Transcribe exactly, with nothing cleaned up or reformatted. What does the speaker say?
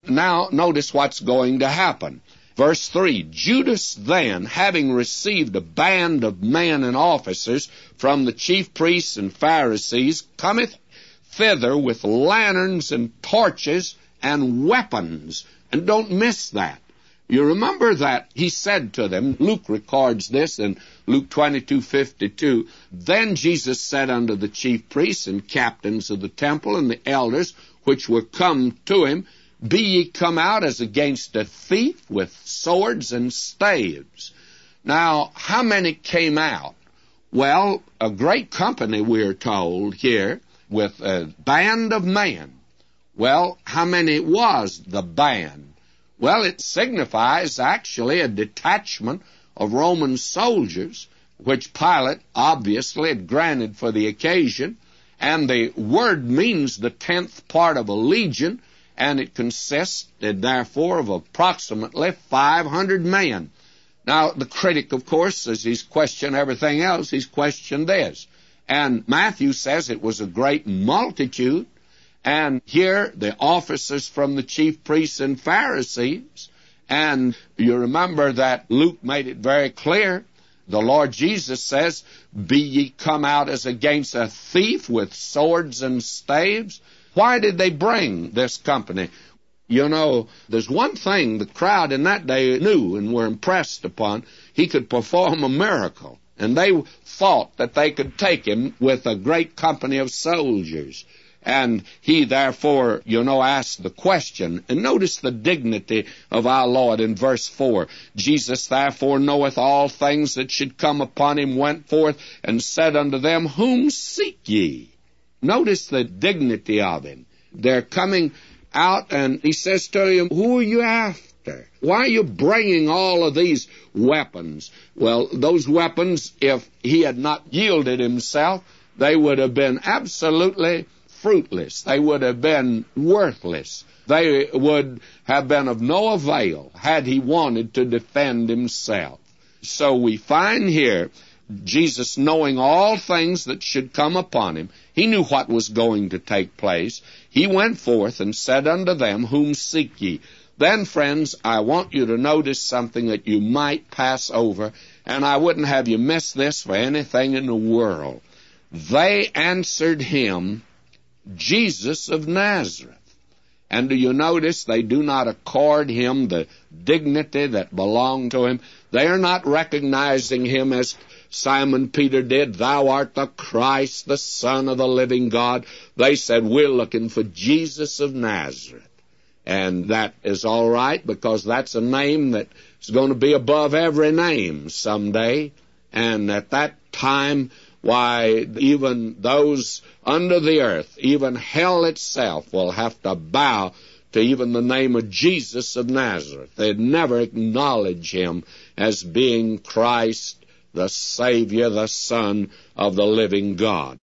Now, notice what's going to happen. Verse three, Judas then, having received a band of men and officers from the chief priests and Pharisees, cometh thither with lanterns and torches and weapons. And don't miss that. You remember that he said to them, Luke records this in Luke twenty-two fifty-two, Then Jesus said unto the chief priests and captains of the temple and the elders which were come to him, Be ye come out as against a thief with swords and staves. Now, how many came out? Well, a great company, we're told here, with a band of men. Well, how many was the band? Well, it signifies actually a detachment of Roman soldiers, which Pilate obviously had granted for the occasion, and the word means the tenth part of a legion, and it consisted, therefore, of approximately five hundred men. Now, the critic, of course, as he's questioned everything else, he's questioned this. And Matthew says it was a great multitude, and here the officers from the chief priests and Pharisees. And you remember that Luke made it very clear. The Lord Jesus says, Be ye come out as against a thief with swords and staves. Why did they bring this company? You know, there's one thing the crowd in that day knew and were impressed upon. He could perform a miracle. And they thought that they could take him with a great company of soldiers. And he, therefore, you know, asked the question. And notice the dignity of our Lord in verse four. Jesus, therefore, knoweth all things that should come upon him, went forth and said unto them, Whom seek ye? Notice the dignity of him. They're coming out, and he says to him, Who are you after? Why are you bringing all of these weapons? Well, those weapons, if he had not yielded himself, they would have been absolutely fruitless. They would have been worthless. They would have been of no avail had he wanted to defend himself. So we find here Jesus, knowing all things that should come upon him, he knew what was going to take place. He went forth and said unto them, Whom seek ye? Then, friends, I want you to notice something that you might pass over, and I wouldn't have you miss this for anything in the world. They answered him, Jesus of Nazareth. And do you notice they do not accord him the dignity that belonged to him? They are not recognizing him as Simon Peter did, Thou art the Christ, the Son of the living God. They said, We're looking for Jesus of Nazareth. And that is all right, because that's a name that is going to be above every name someday. And at that time, why, even those under the earth, even hell itself, will have to bow to even the name of Jesus of Nazareth. They'd never acknowledge him as being Christ, the Savior, the Son of the living God.